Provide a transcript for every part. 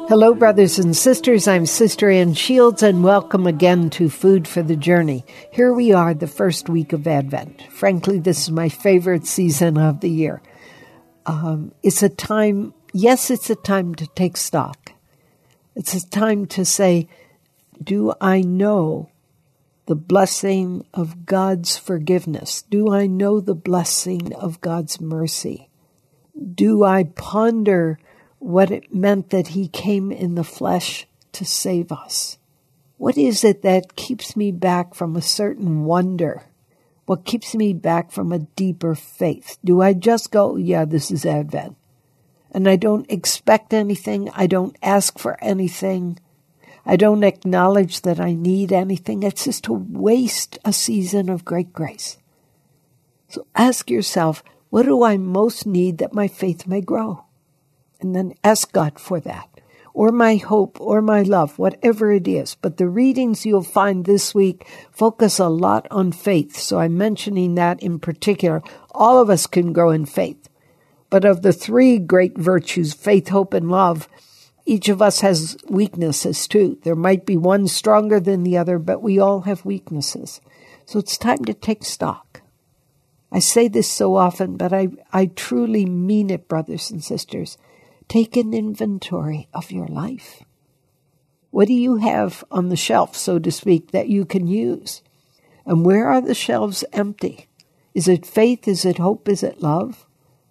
Hello, brothers and sisters. I'm Sister Ann Shields, and welcome again to Food for the Journey. Here we are, the first week of Advent. Frankly, this is my favorite season of the year. It's a time to take stock. It's a time to say, do I know the blessing of God's forgiveness? Do I know the blessing of God's mercy? Do I ponder what it meant that He came in the flesh to save us? What is it that keeps me back from a certain wonder? What keeps me back from a deeper faith? Do I just go, yeah, this is Advent, and I don't expect anything, I don't ask for anything, I don't acknowledge that I need anything? It's just to waste a season of great grace. So ask yourself, what do I most need that my faith may grow? And then ask God for that, or my hope, or my love, whatever it is. But the readings you'll find this week focus a lot on faith, so I'm mentioning that in particular. All of us can grow in faith. But of the three great virtues, faith, hope, and love, each of us has weaknesses too. There might be one stronger than the other, but we all have weaknesses. So it's time to take stock. I say this so often, but I truly mean it, brothers and sisters. Take an inventory of your life. What do you have on the shelf, so to speak, that you can use? And where are the shelves empty? Is it faith? Is it hope? Is it love?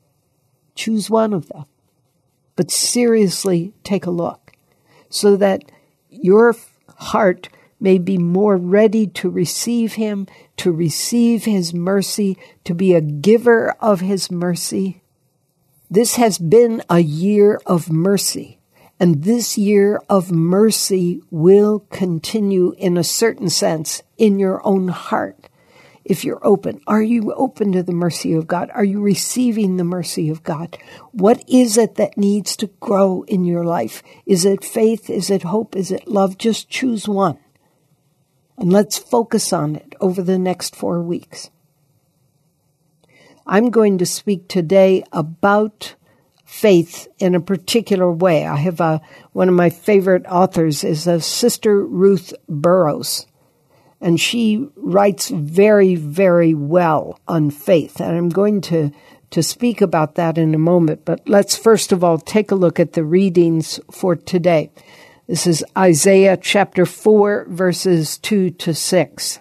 Choose one of them. But seriously, take a look so that your heart may be more ready to receive Him, to receive His mercy, to be a giver of His mercy. This has been a year of mercy, and this year of mercy will continue in a certain sense in your own heart. If you're open, are you open to the mercy of God? Are you receiving the mercy of God? What is it that needs to grow in your life? Is it faith? Is it hope? Is it love? Just choose one. And let's focus on it over the next 4 weeks. I'm going to speak today about faith in a particular way. I have one of my favorite authors is a Sister Ruth Burroughs, and she writes very, very well on faith. And I'm going to speak about that in a moment. But let's first of all take a look at the readings for today. This is Isaiah chapter 4, verses 2 to 6.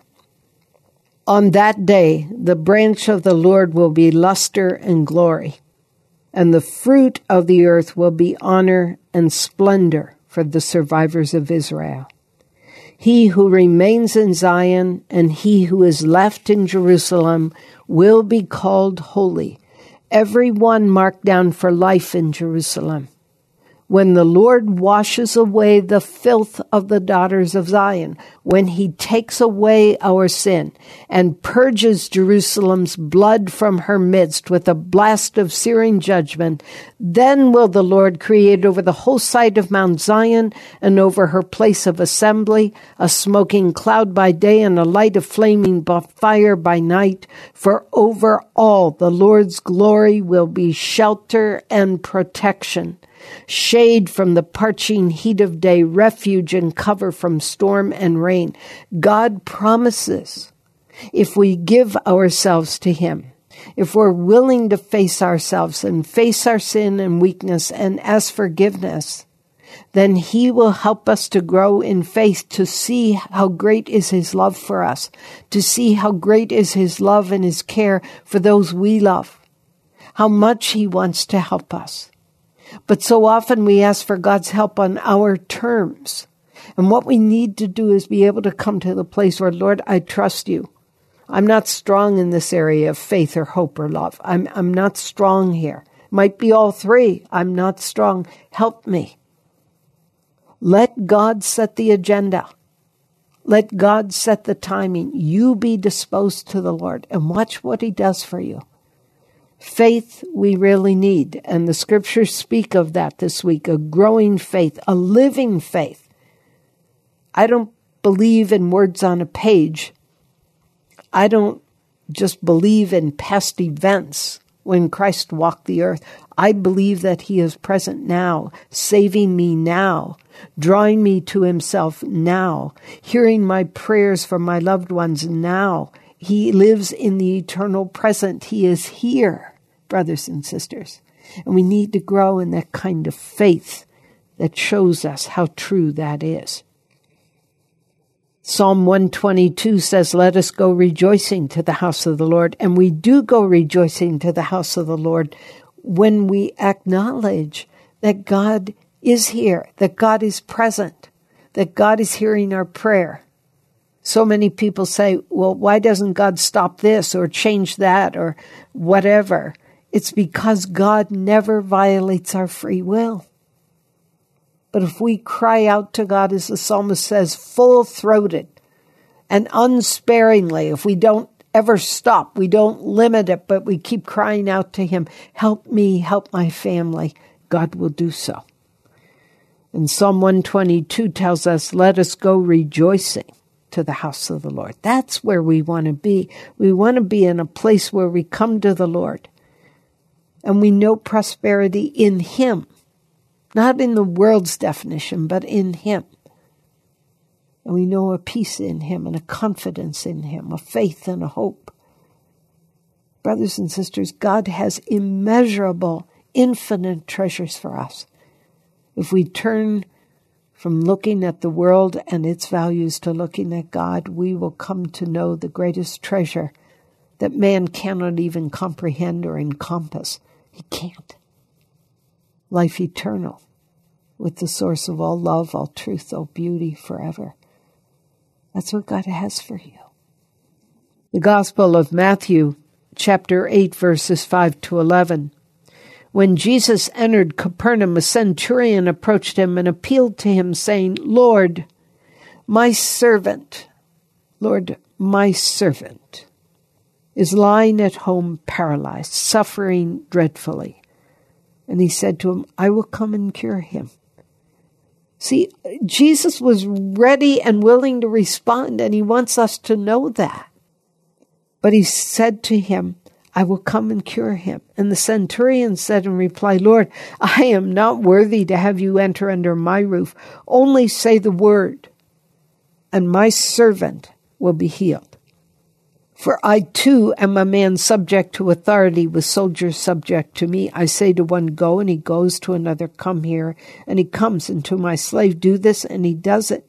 On that day, the branch of the Lord will be luster and glory, and the fruit of the earth will be honor and splendor for the survivors of Israel. He who remains in Zion and he who is left in Jerusalem will be called holy, every one marked down for life in Jerusalem. When the Lord washes away the filth of the daughters of Zion, when He takes away our sin and purges Jerusalem's blood from her midst with a blast of searing judgment, then will the Lord create over the whole site of Mount Zion and over her place of assembly a smoking cloud by day and a light of flaming fire by night. For over all the Lord's glory will be shelter and protection, shade from the parching heat of day, refuge and cover from storm and rain. God promises, if we give ourselves to Him, if we're willing to face ourselves and face our sin and weakness and ask forgiveness, then He will help us to grow in faith, to see how great is His love for us, to see how great is His love and His care for those we love, how much He wants to help us. But so often we ask for God's help on our terms. And what we need to do is be able to come to the place where, Lord, I trust You. I'm not strong in this area of faith or hope or love. I'm not strong here. Might be all three. I'm not strong. Help me. Let God set the agenda. Let God set the timing. You be disposed to the Lord and watch what He does for you. Faith we really need, and the scriptures speak of that this week, a growing faith, a living faith. I don't believe in words on a page. I don't just believe in past events. when Christ walked the earth. I believe that he is present now, saving me now, drawing me to himself now, hearing my prayers for my loved ones now. He lives in the eternal present. He is here, brothers and sisters. And we need to grow in that kind of faith that shows us how true that is. Psalm 122 says, let us go rejoicing to the house of the Lord. And we do go rejoicing to the house of the Lord when we acknowledge that God is here, that God is present, that God is hearing our prayer. So many people say, well, why doesn't God stop this or change that or whatever? It's because God never violates our free will. But if we cry out to God, as the psalmist says, full-throated and unsparingly, if we don't ever stop, we don't limit it, but we keep crying out to him, help me, help my family, God will do so. And Psalm 122 tells us, let us go rejoicing to the house of the Lord. That's where we want to be. We want to be in a place where we come to the Lord and we know prosperity in him. Not in the world's definition, but in him. And we know a peace in him and a confidence in him, a faith and a hope. Brothers and sisters, God has immeasurable, infinite treasures for us. If we turn from looking at the world and its values to looking at God, we will come to know the greatest treasure that man cannot even comprehend or encompass. He can't. Life eternal, with the source of all love, all truth, all beauty forever. That's what God has for you. The Gospel of Matthew, chapter 8, verses 5 to 11. When Jesus entered Capernaum, a centurion approached him and appealed to him, saying, Lord, my servant is lying at home paralyzed, suffering dreadfully. And he said to him, I will come and cure him. See, Jesus was ready and willing to respond, and he wants us to know that. But he said to him, I will come and cure him. And the centurion said in reply, Lord, I am not worthy to have you enter under my roof. Only say the word, and my servant will be healed. For I too am a man subject to authority, with soldiers subject to me. I say to one, go, and he goes, to another, come here, and he comes, and to my slave, do this, and he does it.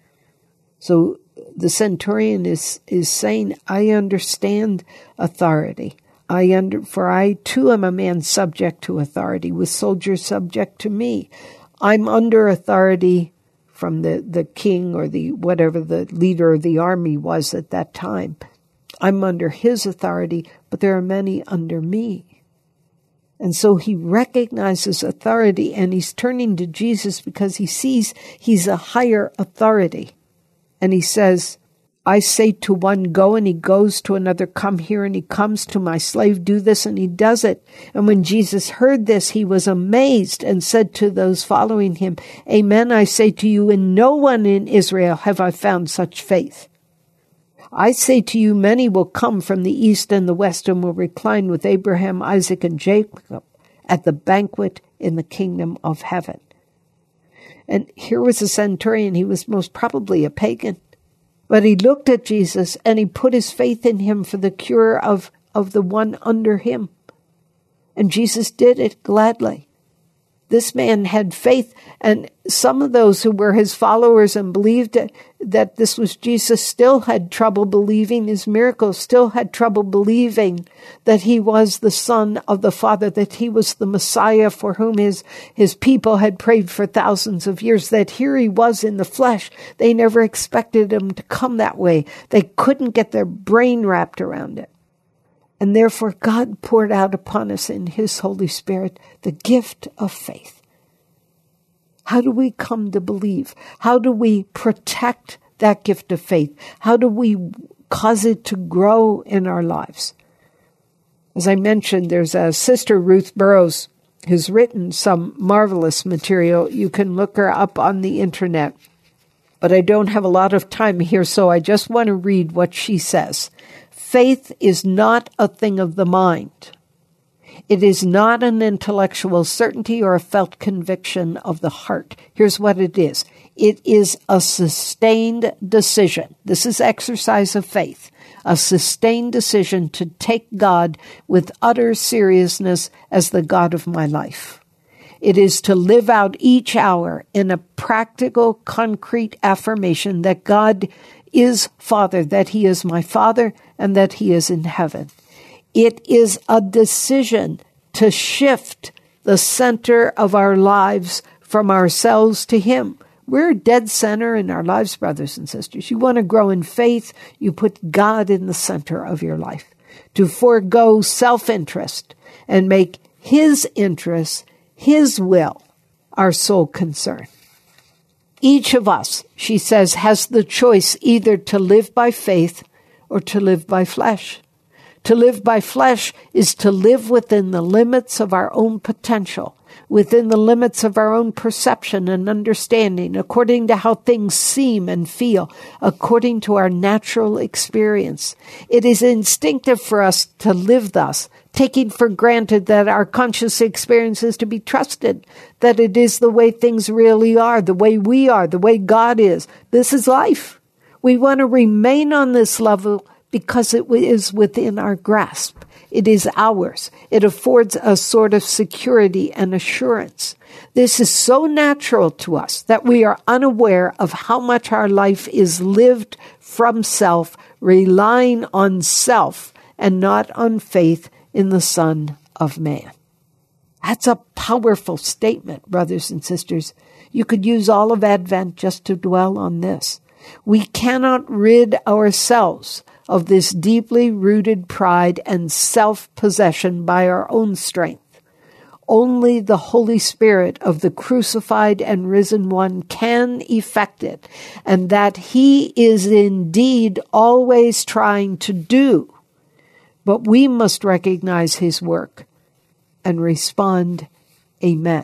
So the centurion is saying, I understand authority. For I too am a man subject to authority, with soldiers subject to me. I'm under authority from the king or the whatever the leader of the army was at that time. I'm under his authority, but there are many under me. And so he recognizes authority, and he's turning to Jesus because he sees he's a higher authority. And he says, I say to one, go, and he goes, to another, come here, and he comes, to my slave, do this, and he does it. And when Jesus heard this, he was amazed and said to those following him, Amen, I say to you, in no one in Israel have I found such faith. I say to you, many will come from the east and the west and will recline with Abraham, Isaac, and Jacob at the banquet in the kingdom of heaven. And here was a centurion. He was most probably a pagan. But he looked at Jesus and he put his faith in him for the cure of the one under him. And Jesus did it gladly. This man had faith, and some of those who were his followers and believed that this was Jesus still had trouble believing his miracles, still had trouble believing that he was the Son of the Father, that he was the Messiah for whom his people had prayed for thousands of years, that here he was in the flesh. They never expected him to come that way. They couldn't get their brain wrapped around it. And therefore, God poured out upon us in his Holy Spirit the gift of faith. How do we come to believe? How do we protect that gift of faith? How do we cause it to grow in our lives? As I mentioned, there's a sister, Ruth Burrows, who's written some marvelous material. You can look her up on the internet. But I don't have a lot of time here, so I just want to read what she says. Faith is not a thing of the mind. It is not an intellectual certainty or a felt conviction of the heart. Here's what it is. It is a sustained decision. This is exercise of faith. A sustained decision to take God with utter seriousness as the God of my life. It is to live out each hour in a practical, concrete affirmation that God is Father, that He is my Father, and that He is in heaven. It is a decision to shift the center of our lives from ourselves to Him. We're dead center in our lives, brothers and sisters. You want to grow in faith, you put God in the center of your life. To forego self-interest and make His interests, His will, our sole concern. Each of us, she says, has the choice either to live by faith or to live by flesh. To live by flesh is to live within the limits of our own potential, within the limits of our own perception and understanding, according to how things seem and feel, according to our natural experience. It is instinctive for us to live thus, taking for granted that our conscious experience is to be trusted, that it is the way things really are, the way we are, the way God is. This is life. We want to remain on this level because it is within our grasp. It is ours. It affords a sort of security and assurance. This is so natural to us that we are unaware of how much our life is lived from self, relying on self and not on faith in the Son of Man. That's a powerful statement, brothers and sisters. You could use all of Advent just to dwell on this. We cannot rid ourselves of this deeply rooted pride and self-possession by our own strength. Only the Holy Spirit of the crucified and risen one can effect it, and that He is indeed always trying to do. But we must recognize His work and respond, Amen.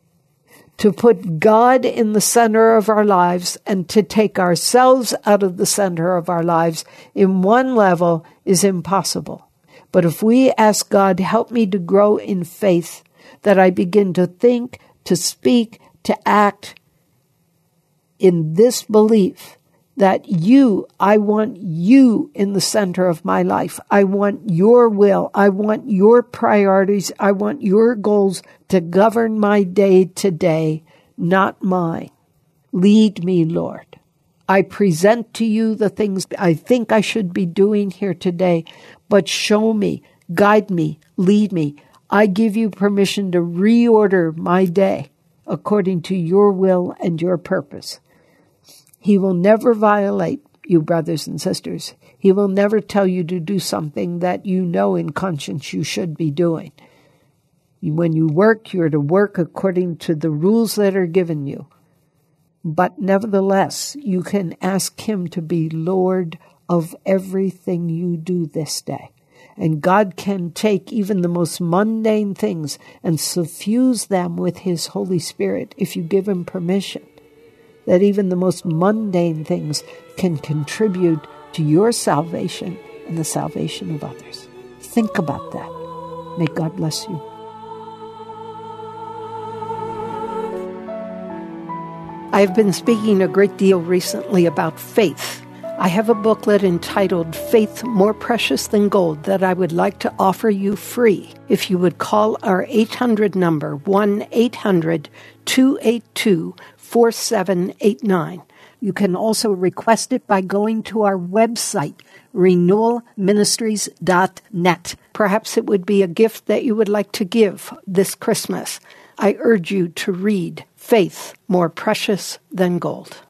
To put God in the center of our lives and to take ourselves out of the center of our lives in one level is impossible. But if we ask God, help me to grow in faith, that I begin to think, to speak, to act in this belief that I want you in the center of my life. I want your will. I want your priorities. I want your goals to govern my day today, not mine. Lead me, Lord. I present to you the things I think I should be doing here today, but show me, guide me, lead me. I give you permission to reorder my day according to your will and your purpose. He will never violate you, brothers and sisters. He will never tell you to do something that you know in conscience you should be doing. When you work, you're to work according to the rules that are given you. But nevertheless, you can ask Him to be Lord of everything you do this day. And God can take even the most mundane things and suffuse them with His Holy Spirit if you give Him permission. That even the most mundane things can contribute to your salvation and the salvation of others. Think about that. May God bless you. I've been speaking a great deal recently about faith. I have a booklet entitled Faith More Precious Than Gold that I would like to offer you free if you would call our 800 number, 1-800-282-4789. You can also request it by going to our website, renewalministries.net. Perhaps it would be a gift that you would like to give this Christmas. I urge you to read Faith More Precious Than Gold.